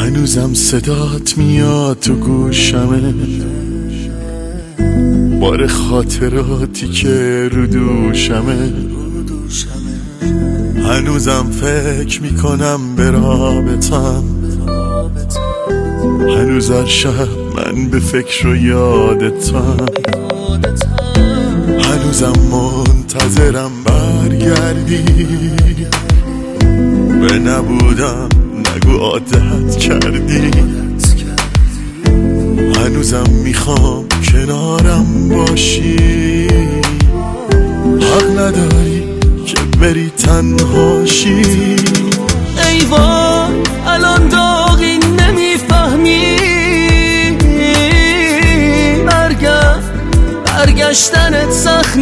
هنوزم صدات میاد تو گوشمه، بار خاطراتی که رو دوشمه. هنوزم فکر میکنم به رابطم، هنوز هر شب من به فکر و یادتم. هنوزم منتظرم برگردی، به نبودم نگو عادت کردی. هنوزم میخوام کنارم باشی، حق نداری که بری تنهاشی. ای وای الان داغی نمیفهمی، برگشتنت سخت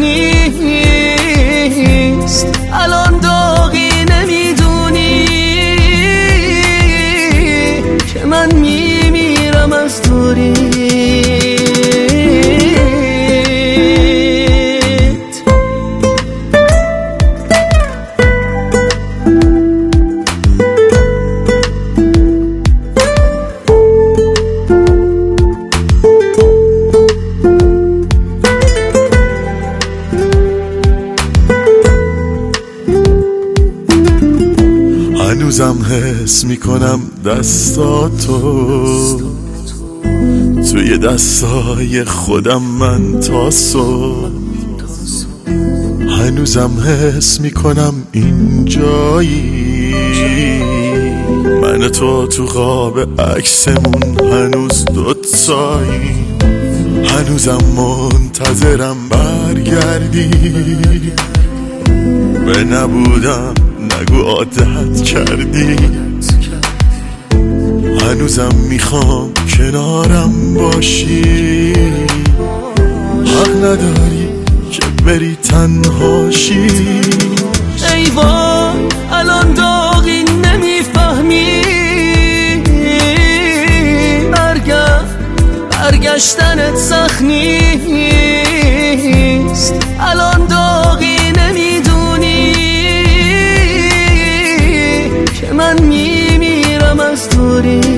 نیست. الان داغی نمیدونی که من میمیرم از دوری. هنوزم حس میکنم دستاتو توی دستای خودم من تا صبح. هنوزم حس میکنم اینجایی، من تو تو قاب عکسمون هنوز دوتایی. هنوزم منتظرم برگردی، به نبودم نگو عادت کردی. هنوزم میخوام کنارم باشی، حق نداری که بری تنهاشی. ای وای الان داغی نمیفهمی، برگشتنت سخت نیست. الان داغی نمیدونی که من میمیرم از دوری.